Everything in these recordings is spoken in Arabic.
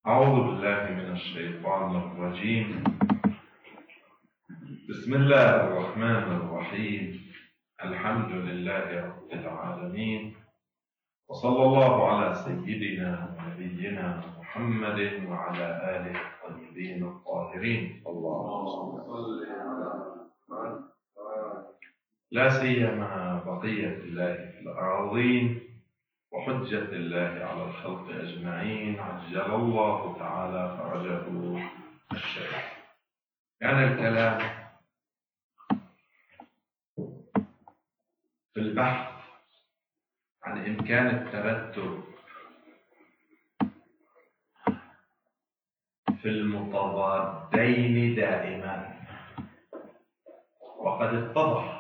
أعوذ بالله من الشيطان الرجيم. بسم الله الرحمن الرحيم. الحمد لله رب العالمين، وصلى الله على سيدنا ونبينا محمد وعلى آله الطيبين الطاهرين. اللهم صل على محمد لا سيما بقية الله في الأراضين وحجة الله على الخلق أجمعين، عجل الله تعالى فرجه الشريف. كان الكلام في البحث عن إمكان الترتب في المتضادين دائما، وقد اتضح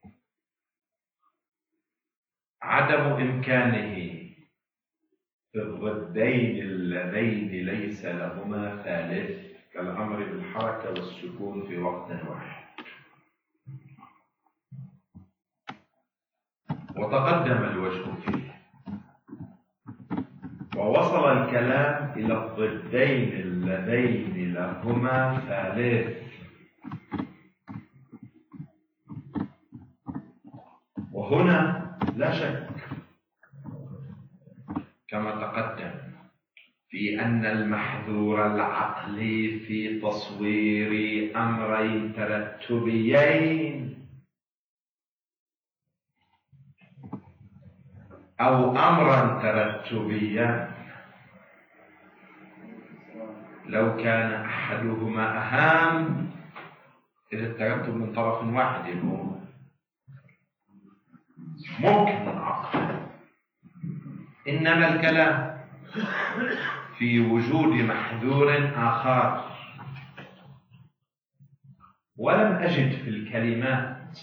عدم إمكانه في الضدين اللذين ليس لهما ثالث، كالأمر بالحركة والسكون في وقت واحد. وتقدم الوجه فيه، ووصل الكلام إلى الضدين اللذين لهما ثالث، وهنا لا شك كما تقدم في أن المحذور العقلي في تصوير أمرين ترتبيين أو أمرا ترتبيا لو كان أحدهما أهم، إذا الترتب من طرف واحد يكون ممكن عقل، إنما الكلام في وجود محذور آخر. ولم أجد في الكلمات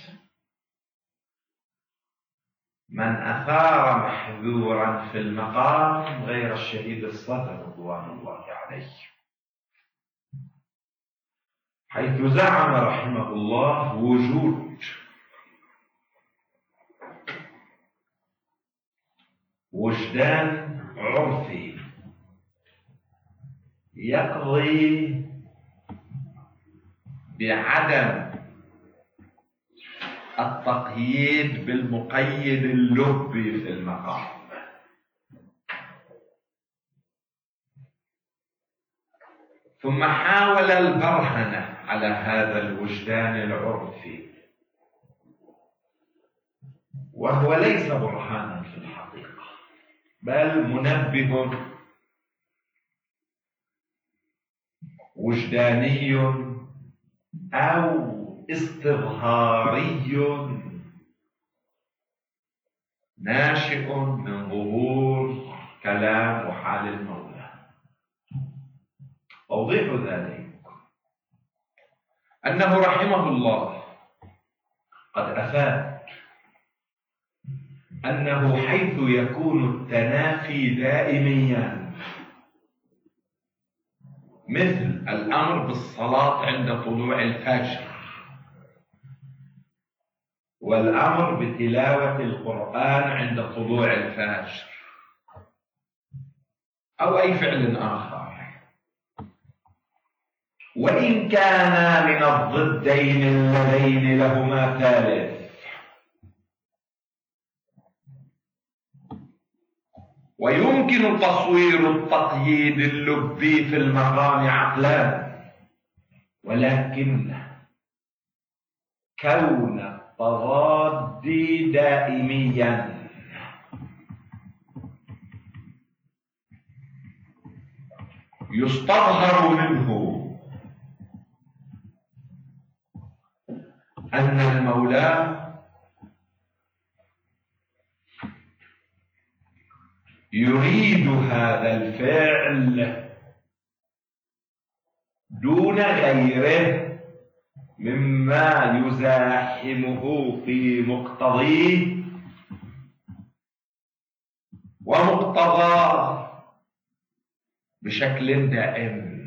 من أثار محذورا في المقام غير الشهيد الصدر رضوان الله عليه، حيث زعم رحمه الله وجود وجدان عرفي يقضي بعدم التقييد بالمقيد اللبي في المقام، ثم حاول البرهنة على هذا الوجدان العرفي، وهو ليس برهانا في الحقيقة، بل منبه وجداني أو استظهاري ناشئ من ظهور كلام وحال المولى. توضيح ذلك أنه رحمه الله قد أفاد أنه حيث يكون التنافي دائميا، مثل الأمر بالصلاة عند طلوع الفجر والأمر بتلاوة القرآن عند طلوع الفجر أو أي فعل آخر، وإن كان من الضدين اللذين لهما ثالث، ويمكن تصوير التقييد اللبي في المقام عقلا، ولكن كون التضاد دائميا يستظهر منه أن المولى يريد هذا الفعل دون غيره مما يزاحمه في مقتضيه ومقتضاه بشكل دائم.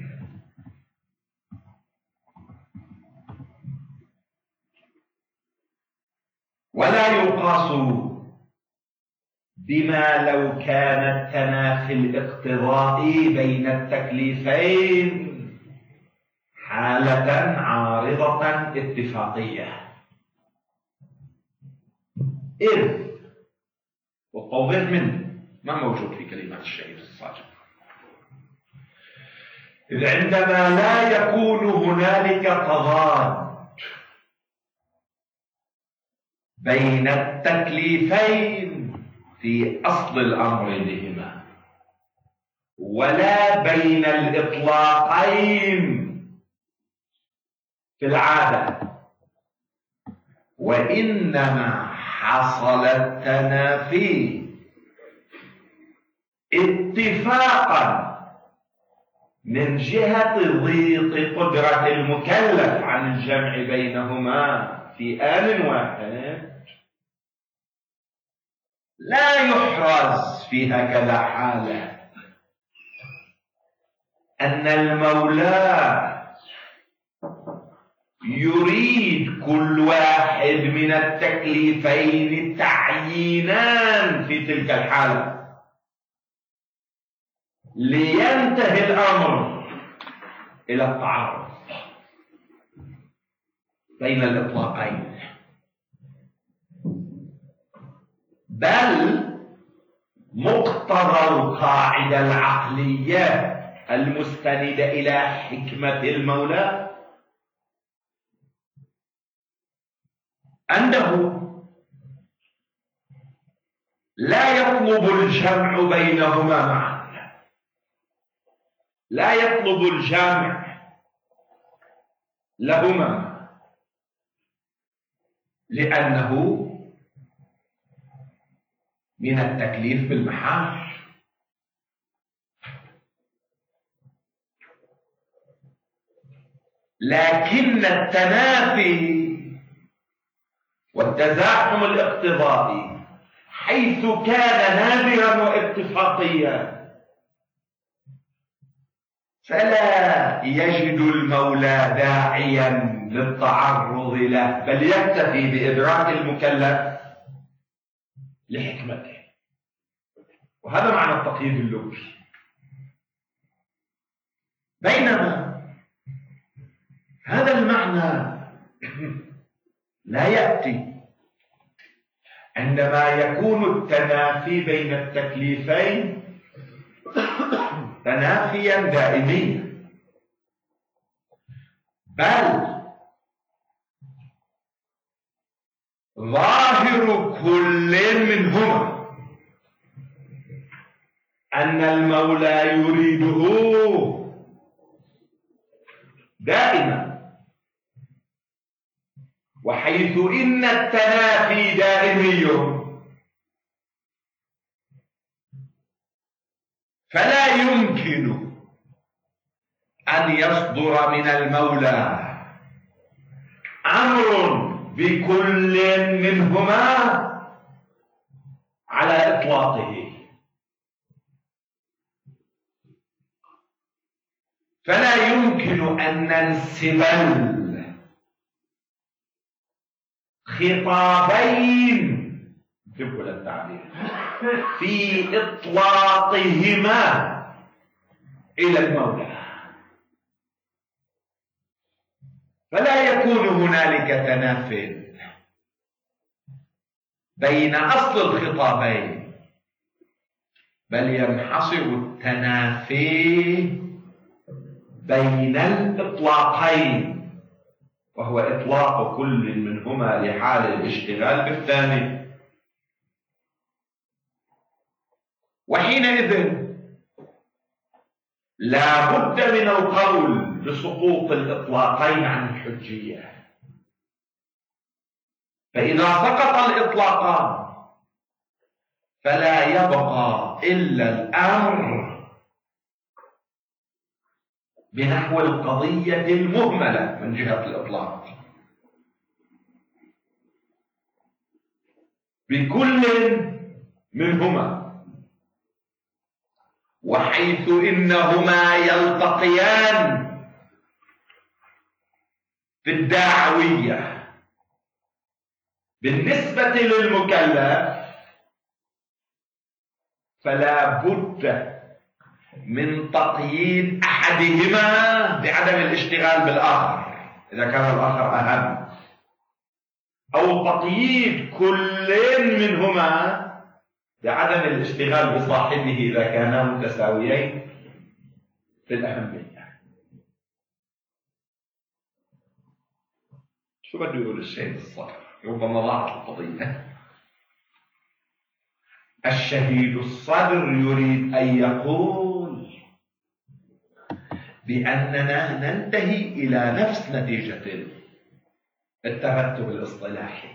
ولا يقاس بما لو كان التنافي الاقتضائي بين التكليفين حالة عارضة اتفاقية، إذ والتوضيح منه ما موجود في كلمات الشهيد الصاجب، إذ عندما لا يكون هنالك تضاد بين التكليفين في أصل الأمر بهما ولا بين الإطلاقين في العادة، وإنما حصل التنافي اتفاقا من جهة ضيق قدرة المكلف عن الجمع بينهما في آن واحد، لا يحرز في هكذا حالة أن المولى يريد كل واحد من التكليفين تعيينان في تلك الحالة لينتهي الأمر إلى التعارض بين الإطلاقين، بل مقتضى القاعدة العقلية المستندة إلى حكمة المولى أنه لا يطلب الجمع بينهما معا، لا يطلب الجمع لهما، لأنه من التكليف بالمحال، لكن التنافي والتزاحم الاقتضائي حيث كان نادرا واتفاقيا فلا يجد المولى داعيا للتعرض له، بل يكتفي بإدراك المكلف لحكمته، وهذا معنى التقييد اللغوي. بينما هذا المعنى لا يأتي عندما يكون التنافي بين التكليفين تنافيا دائميا، بل ظاهر كل منهما أن المولى يريده دائما، وحيث إن التنافي دائمي فلا يمكن أن يصدر من المولى أمر بكل منهما على إطلاقه، فلا يمكن أن ننسب خطابين انتبهوا للتعبير في إطلاقهما إلى المولى، فلا يكون هنالك تنافٍ بين أصل الخطابين، بل ينحصر التنافي بين الإطلاقين، وهو إطلاق كل منهما لحال الاشتغال بالثاني. وحينئذ لا بد من القول بسقوط الإطلاقين عن الحجية، فإذا سقط الإطلاقان فلا يبقى إلا الأمر بنحو القضية المهملة من جهة الإطلاق بكل منهما، وحيث إنهما يلتقيان في الدعوية بالنسبة للمكلف فلا بد من تقييد أحدهما بعدم الاشتغال بالآخر إذا كان الآخر أهم، أو تقييد كل منهما بعدم الاشتغال بصاحبه إذا كانا متساويين في الأهمية. شو بده يقول الشهيد الصقر؟ ربما ضاعت القضية. الشهيد الصدر يريد أن يقول بأننا ننتهي إلى نفس نتيجة الترتب الاصطلاحي،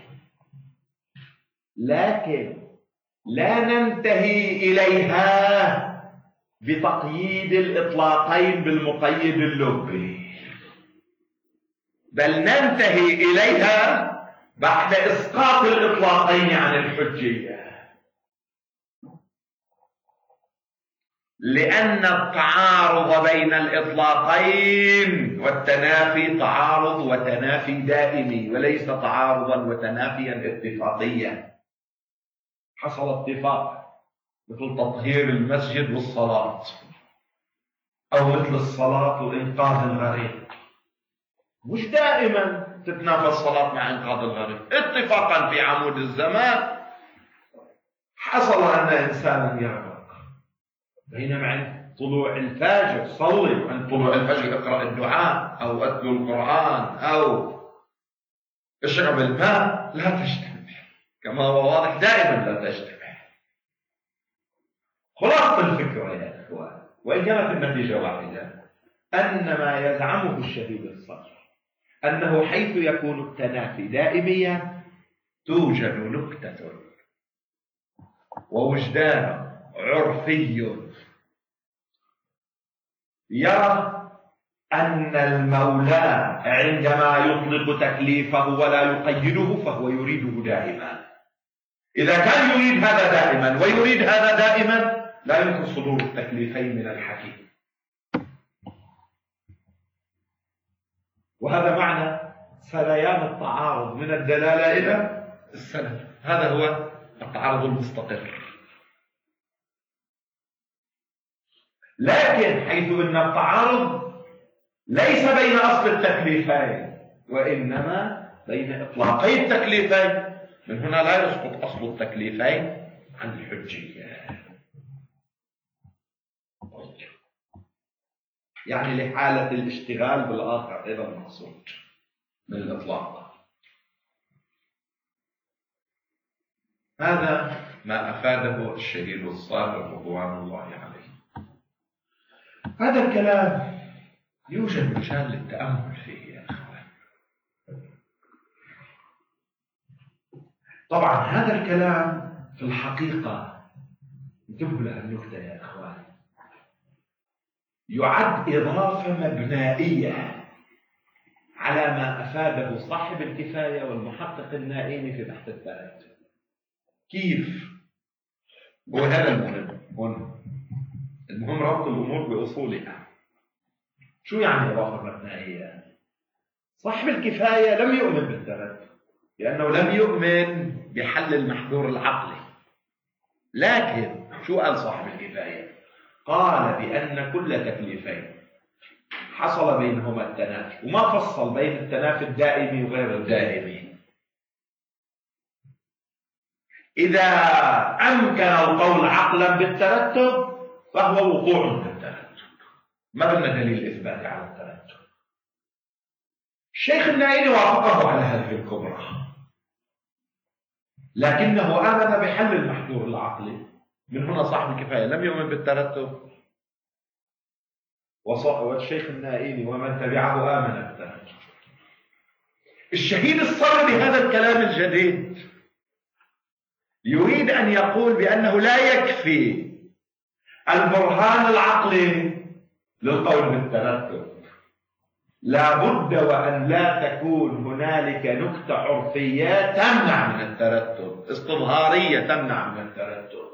لكن لا ننتهي إليها بتقييد الإطلاقين بالمقيد اللغوي، بل ننتهي إليها بعد إسقاط الإطلاقين عن الحجية، لأن التعارض بين الإطلاقين والتنافي تعارض وتنافي دائمي، وليس تعارضا وتنافيا اتفاقيا. حصل اتفاق مثل تطهير المسجد والصلاة، أو مثل الصلاة وإنقاذ الغريق. مش دائما تتنافى الصلاة مع إنقاذ الغريق، اتفاقا في عمود الزمان حصل أن إنسانا يغرق، بينما عند طلوع الفجر صلي، وعند طلوع الفجر اقرأ الدعاء أو أتلو القرآن أو اشرب الماء، لا تجتمع كما هو واضح، دائما لا تجتمع. خلاصة الفكرة يا إخوان، وإن كانت النتيجة واحدة، أن ما يزعمه الشهيد الصدر أنه حيث يكون التنافي دائميا توجد نكتة ووجدان عرفي يرى أن المولى عندما يطلق تكليفه ولا يقيده فهو يريده دائما. إذا كان يريد هذا دائما ويريد هذا دائما لا يمكن صدور التكليفين من الحكيم. وهذا معنى سريان التعارض من الدلالة إلى السند، هذا هو التعارض المستقر. لكن حيث أن التعارض ليس بين أصل التكليفين وإنما بين إطلاقي التكليفين، من هنا لا يسقط أصل التكليفين عن الحجية. يعني لحالة الاشتغال بالآخر أيضا مقصود من الإطلاق. هذا ما أفاده الشهيد الصادق رضوان الله عليه. هذا الكلام يوجد مجال للتأمل فيه يا أخوان. طبعا هذا الكلام في الحقيقة، انتبهوا لهالنكتة يا أخوان، يعد إضافة مبنائية على ما أفاده صاحب الكفاية والمحقق النائمي في بحث الترتب. كيف؟ وهذا المهم، المهم ربط الأمور بأصولها. شو يعني إضافة مبنائية؟ صاحب الكفاية لم يؤمن بالترتب لأنه لم يؤمن بحل المحذور العقلي. لكن شو قال صاحب الكفاية؟ قال بأن كل تكليفين حصل بينهما التنافي، وما فصل بين التنافي الدائمي وغير الدائمي. إذا أمكن القول عقلا بالترتب فهو وقوع في الترتب، ما بدنا دليل إثباتي على الترتب. الشيخ النائلي وافقه على هذه الكبرى، لكنه آمن بحل المحذور العقلي. من هنا صاحب الكفاية لم يؤمن بالترتب، والشيخ النائلي ومن تبعه آمن بالترتب. الشهيد الصدر بهذا الكلام الجديد يريد أن يقول بأنه لا يكفي البرهان العقلي للقول بالترتب، لا بد وأن لا تكون هنالك نكتة عرفية تمنع من الترتب، استظهارية تمنع من الترتب.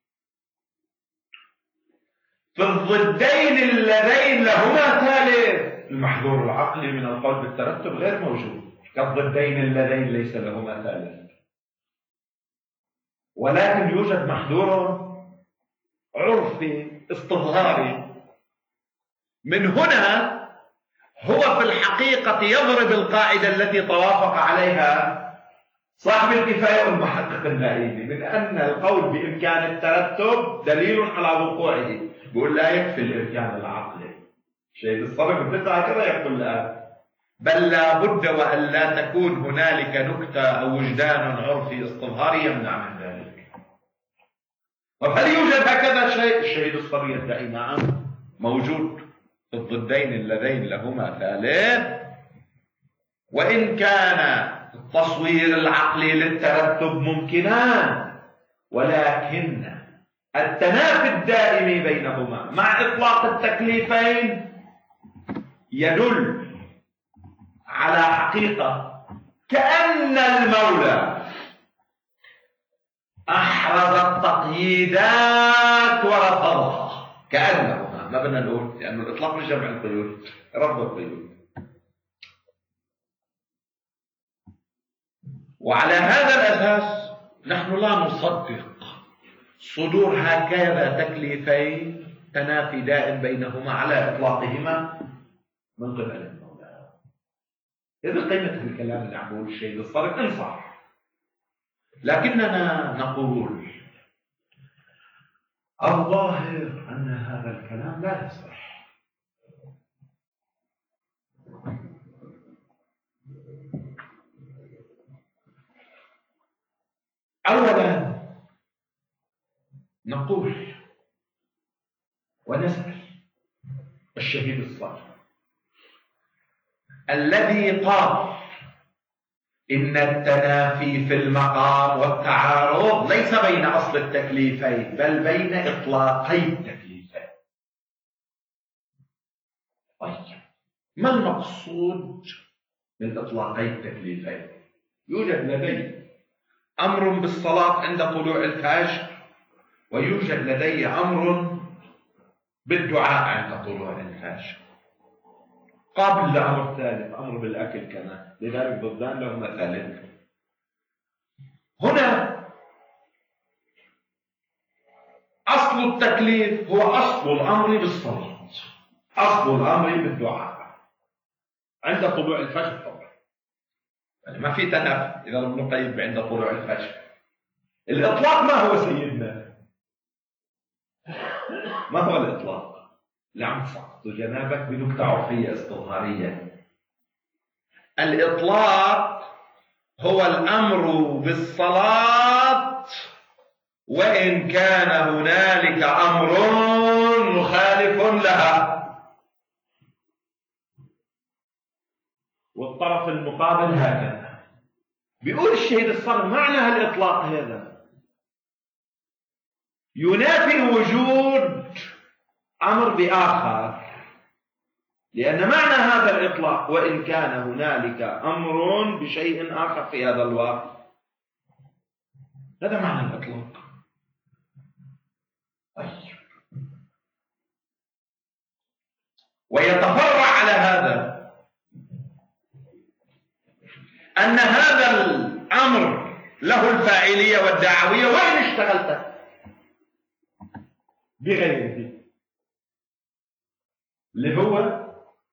في الضدين اللذين لهما ثالث، المحذور العقلي من القول بالترتب غير موجود، كالضدين اللذين ليس لهما ثالث. ولكن يوجد محذور عرفي استظهاري. من هنا هو في الحقيقة يضرب القاعدة التي توافق عليها صاحب الكفاية والمحقق النائبي، من أن القول بإمكان الترتب دليل على وقوعه. بيقول لا يكفي الإمكان العقلي. شيء الصرف مثل هكذا يقول الآن، بل لا بد وأن لا تكون هنالك نكتة أو وجدان عرفي استظهاري يمنع من ذلك. وهل يوجد هكذا شيء؟ الشهيد الصبي يدعي نعم موجود في الضدين اللذين لهما ثالث، وإن كان التصوير العقلي للترتب ممكنان، ولكن التنافي الدائم بينهما مع إطلاق التكليفين يدل على حقيقة كأن المولى أحرز التقييدات ورفضها، كأنهما، ما بدنا نقول لأنه الإطلاق مش جمع القيود، رفض القيود. وعلى هذا الأساس نحن لا نصدق صدور هكذا تكليفين تنافي دائم بينهما على إطلاقهما من قبل المولى. إذا قيمة الكلام اللي عم بقول الشيء الصرف إن صح، لكننا نقول الظاهر أن هذا الكلام لا يصح. أولا نقول ونسأل الشهيد الصالح الذي قال إن التنافي في المقام والتعارض ليس بين أصل التكليفين بل بين إطلاقي التكليفين. طيب ما المقصود من إطلاقي التكليفين؟ يوجد لدي أمر بالصلاة عند طلوع الفجر، ويوجد لدي أمر بالدعاء عند طلوع الفجر. قابل لأمر ثالث، أمر بالأكل كمان، لذلك ضدان لهما ثالث. هنا أصل التكليف هو أصل الأمر بالصلاة، أصل الأمر بالدعاء عند طلوع الفجر طبعا، يعني ما في تنافي إذا لم نقيد عند طلوع الفجر. الإطلاق ما هو سيدنا؟ ما هو الإطلاق؟ اللي عم تسقط جنابك بنكتة عرفية استظهارية. الإطلاق هو الأمر بالصلاة وإن كان هنالك أمر مخالف لها، والطرف المقابل هكذا. بيقول الشهيد الصبر معنى هالإطلاق هذا ينافي وجود أمر بآخر، لأن معنى هذا الإطلاق وإن كان هنالك أمر بشيء آخر في هذا الوقت، هذا معنى الإطلاق. طيب ويتفرع على هذا أن هذا الأمر له الفاعلية والدعوية وإن اشتغلت بغيره، اللي هو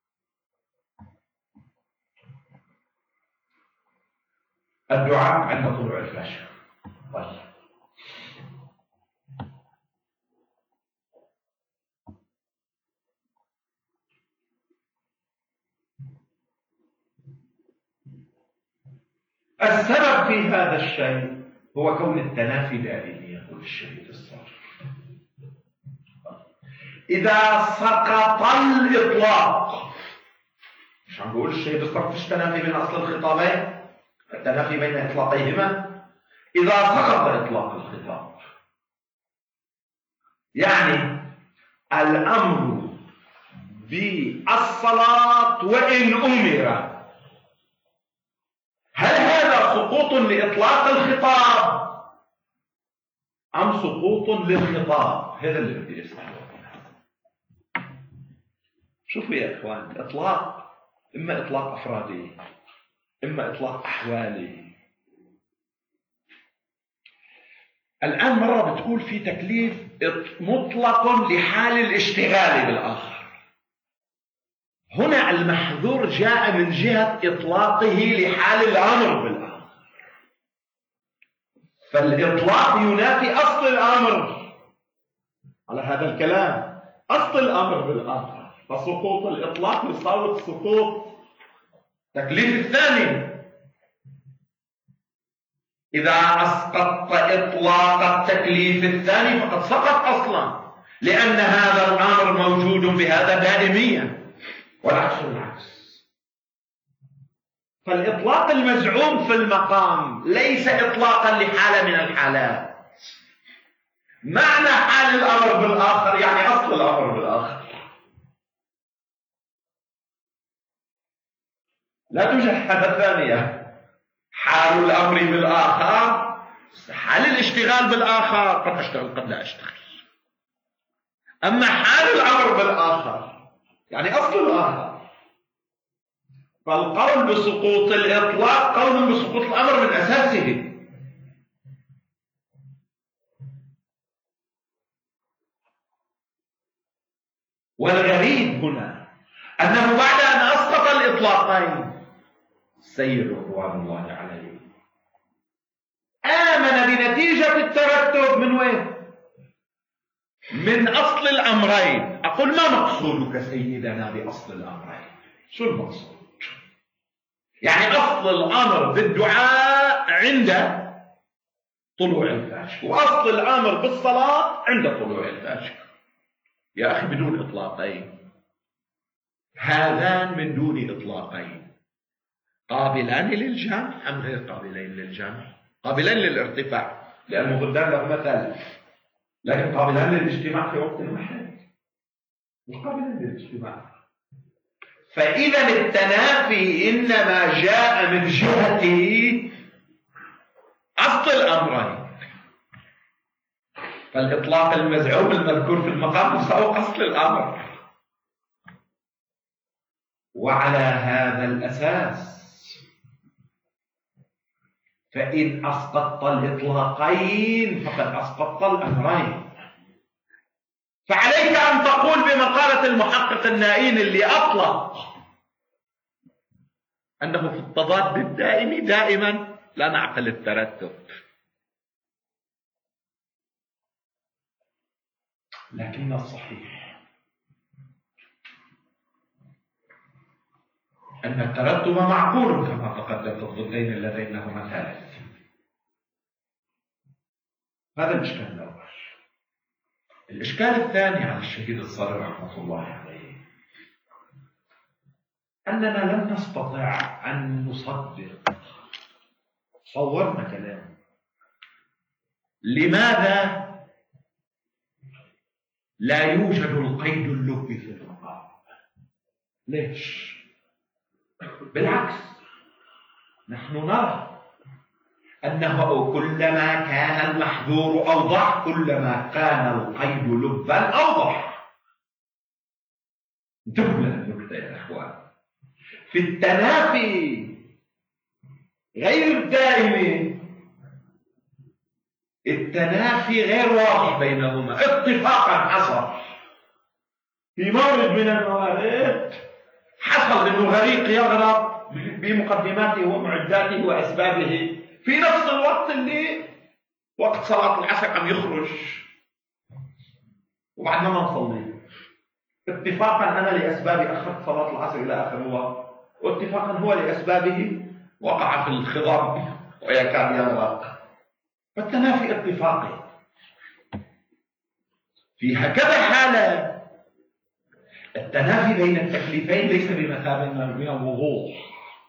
الدعاء عند طلوع الفجر. طيب السبب في هذا الشيء هو كون التنافي دائمي، يقول الشهيد الصالح. إذا سقط الإطلاق، مش عم بقول الشهيد الصالح فيش تنافي بين أصل الخطابين، التنافي بين إطلاقيهما. إذا سقط إطلاق الخطاب يعني الأمر بالصلاة وإن أمر، هل هذا سقوط لإطلاق الخطاب أم سقوط للخطاب؟ هذا اللي بدي أسأله. شوفوا يا إخوان، إطلاق إما إطلاق أفرادي إما إطلاق أحوالي. الآن مرة بتقول في تكليف مطلق لحال الاشتغال بالآخر. هنا المحذور جاء من جهة إطلاقه لحال الأمر بالآخر، فالإطلاق ينافي أصل الأمر. على هذا الكلام أصل الأمر بالآخر، فسقوط الإطلاق يصادف سقوط تكليف الثاني. إذا أسقطت إطلاق التكليف الثاني فقد سقط أصلا، لأن هذا الأمر موجود بهذا دائميا، والعكس بالعكس. فالإطلاق المزعوم في المقام ليس إطلاقا لحالة من الحالات. معنى حال الأمر بالآخر يعني أصل الأمر بالآخر. لا توجد حالة ثانية. حال الأمر بالآخر، حال الاشتغال بالآخر، قد أشتغل قد لا أشتغل. أما حال الأمر بالآخر يعني أصل الآخر. فالقول بسقوط الإطلاق قول بسقوط الأمر من أساسه. والغريب هنا أنه بعد أن أسقط الإطلاقين السيد رضوان الله عليه آمن بنتيجة الترتب من وين؟ من أصل الأمرين. أقول ما مقصودك سيدنا بأصل الأمرين؟ شو المقصود؟ يعني أصل الأمر بالدعاء عند طلوع الفجر، وأصل الأمر بالصلاة عند طلوع الفجر. يا أخي بدون إطلاقين، هذان من دون إطلاقين قابلان للجمع أم غير قابلين للجمع؟ قابلان للارتفاع لأنه قدام له مثل، لكن قابلان للاجتماع في وقت واحد، مش قابلان للاجتماع. فإذا التنافي إنما جاء من جهة أصل الأمرين. فالإطلاق المزعوم المذكور في المقام يساوي أصل الأمر. وعلى هذا الأساس فإن أسقطت الإطلاقين فقد أسقطت الأمرين. فعليك أن تقول بمقالة المحقق النائين اللي أطلق أنه في التضاد الدائم دائما لا نعقل الترتب. لكن الصحيح أن الترتب معقول كما تقدم في الضدين اللذين لهما ثالث. هذا الإشكال الأول. الإشكال الثاني على الشهيد الصادق رحمة الله عليه أننا لم نستطع أن نصدق. صورنا كلام. لماذا لا يوجد القيد اللبي في المقام؟ ليش؟ بالعكس، نحن نرى أنه كلما كان المحذور أوضح كلما كان القيد لبا أوضح. انتبهوا لهالنكتة يا أخوان. في التنافي غير الدائم التنافي غير واضح بينهما اتفاقا. حصل في مورد من الموارد، حصل انه غريق يغرق بمقدماته ومعداته واسبابه في نفس الوقت اللي وقت صلاة العصر عم يخرج وبعدنا ما نصلي. اتفاقا انا لاسبابي اخرت صلاة العصر الى اخر الوقت، واتفاقا هو لاسبابه وقع في الخضم ويكاد يغرق. فالتنافي اتفاقي. في هكذا حالة التنافي بين التكليفين ليس بمثابة من الوضوح.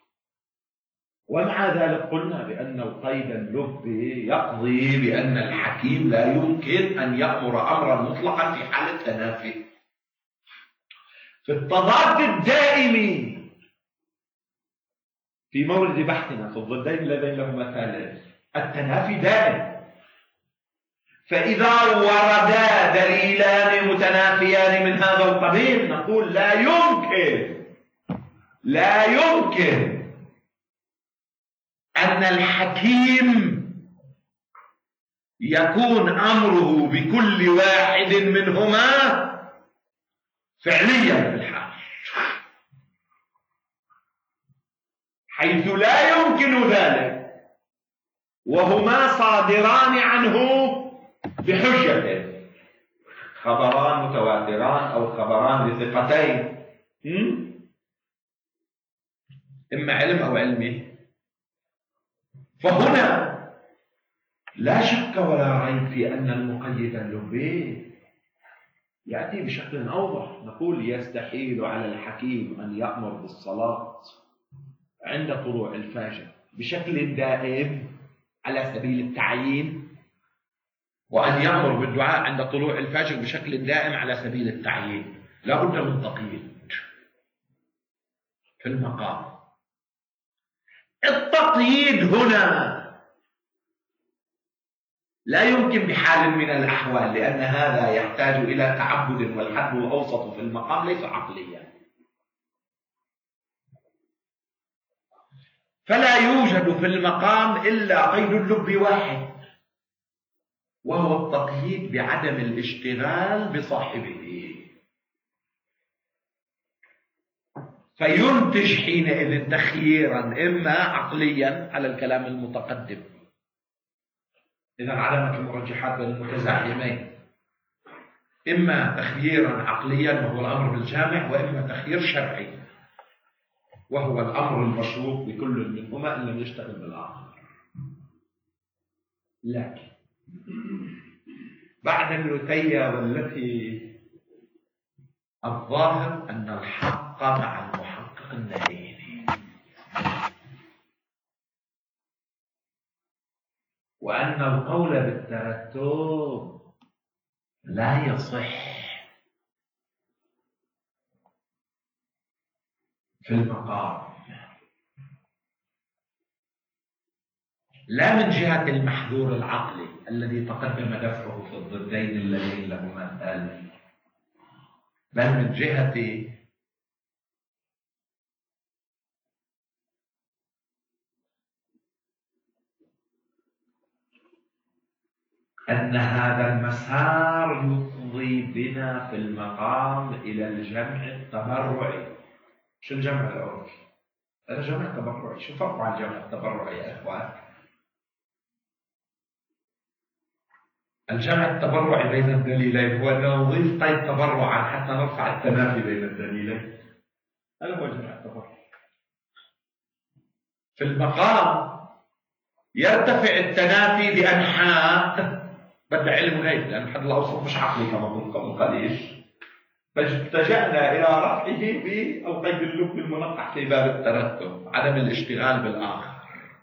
ومع ذلك قلنا بأن القيد اللبي يقضي بأن الحكيم لا يمكن أن يأمر أمرا مطلقا في حال التنافي. في التضاد الدائم في مورد بحثنا في الضدين اللذين لهما ثالث التنافي دائم. فإذا وردا دليلان متنافيان من هذا القبيل نقول لا يمكن أن الحكيم يكون أمره بكل واحد منهما فعليا في الحال، حيث لا يمكن ذلك وهما صادران عنه بحجة، خبران متواتران أو خبران بثقتين، إما علم أو علمي. فهنا لا شك ولا ريب في أن المقيد اللبي يأتي بشكل أوضح. نقول يستحيل على الحكيم أن يأمر بالصلاة عند طلوع الفجر بشكل دائم على سبيل التعيين، وأن يأمر بالدعاء عند طلوع الفجر بشكل دائم على سبيل التعيين. لا بد من تقييد في المقام. التقييد هنا لا يمكن بحال من الأحوال، لأن هذا يحتاج إلى تعبد، والحد الأوسط في المقام ليس عقليا. فلا يوجد في المقام إلا قيد اللب واحد، وهو التقييد بعدم الاشتغال بصاحبه، فينتج حينئذ تخييرا إما عقليا على الكلام المتقدم، إذا علامة المرجحات بين المتزاحمين، إما تخييرا عقليا وهو الأمر بالجامع، وإما تخيير شرعي وهو الأمر المشروط بكل منهما إن لم يشتغل بالآخر. لكن بعد النتية والتي الظاهر أن الحق مع المحقق النهيني، وأن القول بالترتب لا يصح في المقام، لا من جهة المحذور العقلي الذي تقدم دفعه في الضدين اللذين لهما مثال، بل من جهة أن هذا المسار يفضي بنا في المقام إلى الجمع التبرعي. شو الجمع العرفي؟ هذا جمع تبرعي. شو فرق عن الجمع التبرعي يا إخوان؟ الجمع التبرعي بين الدليلين هو أن نضيف قيد تبرعا حتى نرفع التنافي بين الدليلين. هذا هو الجمع التبرعي. في المقام يرتفع التنافي بأنحاء بدأ علم غيب، لأن حد الأوسط مش عقلي كما قلت قبل قليل، فالتجأنا إلى رفعه أو قيد اللب المنقح في باب الترتب، عدم الاشتغال بالآخر.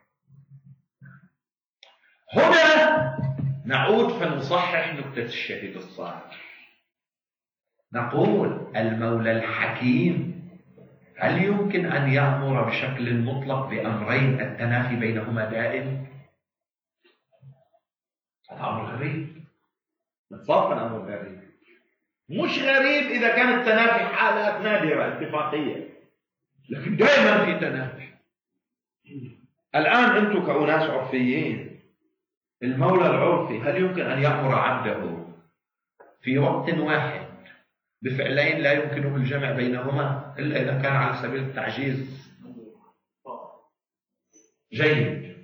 هنا نعود فنصحح نكتة الشهيد الصالح. نقول المولى الحكيم هل يمكن أن يأمر بشكل مطلق بأمرين التنافي بينهما دائم؟ هذا أمر غريب، إطلاقا أمر غريب. مش غريب إذا كان التنافي حالات نادرة اتفاقية، لكن دائما في تنافي. الآن أنتم كأناس عرفيين، المولى العرفي هل يمكن أن يأمر عبده في وقت واحد بفعلين لا يمكنه الجمع بينهما إلا إذا كان على سبيل التعجيز؟ جيد.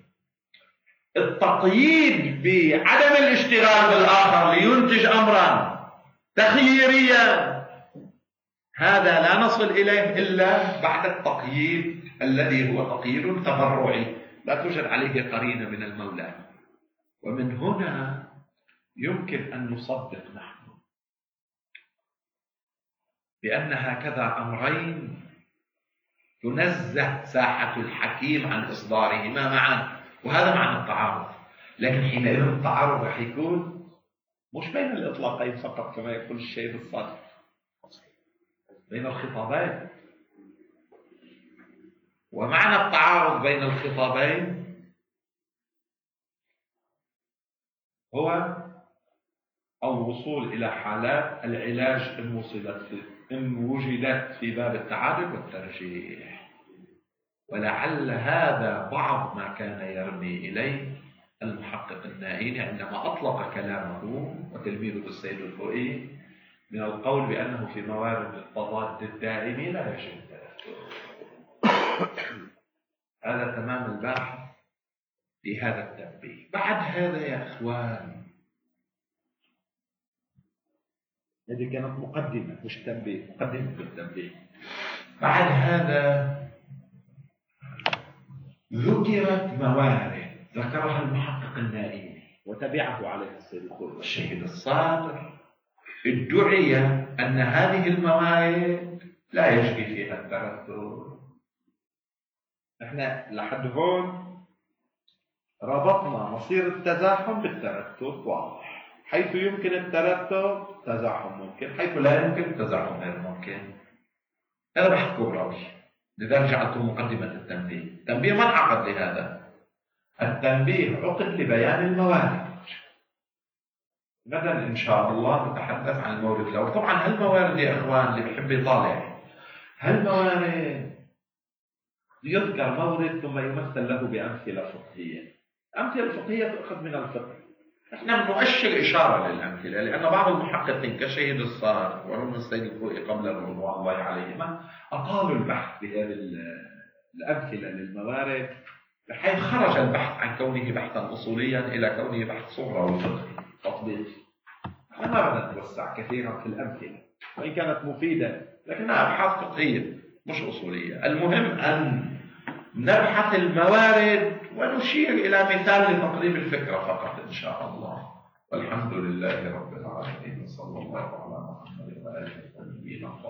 التقييد بعدم الاشتغال بالآخر لينتج أمرا تخييريا، هذا لا نصل إليه إلا بعد التقييد الذي هو تقييد تبرعي لا توجد عليه قرينة من المولى. ومن هنا يمكن أن نصدق نحن بأن هكذا أمرين تنزه ساحة الحكيم عن إصدارهما معا، وهذا معنى التعارض. لكن حينئذ التعارض رح يكون مش بين الإطلاقين فقط كما يقول الشيخ الصادق، بين الخطابين. ومعنى التعارض بين الخطابين هو الوصول إلى حالات العلاج إن وجدت في باب التعادل والترجيح. ولعل هذا بعض ما كان يرمي إليه المحقق النائيني عندما أطلق كلامه وتلميذه السيد الخوئي من القول بأنه في موارد التضاد الدائمي لا يجب الترتب. هذا تمام البحث في هذا التنبيه. بعد هذا يا إخوان، هذه كانت مقدمة مش تنبيه، مقدمة التنبيه. بعد هذا ذكرت موارد ذكرها المحقق النائيني وتبعه عليه السيد الخوئي والشهيد الصادر، ادعي أن هذه الموارد لا يجري فيها الترتب. احنا لحد هون ربطنا مصير التزاحم بالترتب واضح. حيث يمكن الترتب تزاحم ممكن، حيث لا يمكن التزاحم غير ممكن. هذا بحث كبروي، لذلك جعلته مقدمة التنبيه. التنبيه ما انعقد لهذا، التنبيه عقد لبيان الموارد. غدا إن شاء الله نتحدث عن المورد الأول. طبعا هالموارد يا إخوان اللي بحب يطالع هالموارد يذكر مورد ثم يمثل له بأمثلة فقهية. الأمثلة الفقهية تؤخذ من الفقه. احنا بنؤشر إشارة للأمثلة، لأن بعض المحققين كشهيد الصادق ومن السيد الخوئي قبل رضوان الله عليهما أطالوا البحث بهذه الأمثلة للموارد، بحيث خرج البحث عن كونه بحثا أصوليا إلى كونه بحث صغرى وفقهي تطبيقي. احنا ما بدنا نتوسع كثيرا في الأمثلة وإن كانت مفيدة، لكنها أبحاث فقهية مش أصولية. المهم أن نبحث الموارد ونشير إلى مثال لتقريب الفكرة فقط إن شاء الله. والحمد لله رب العالمين، صلى الله على محمد وآله وصحبه.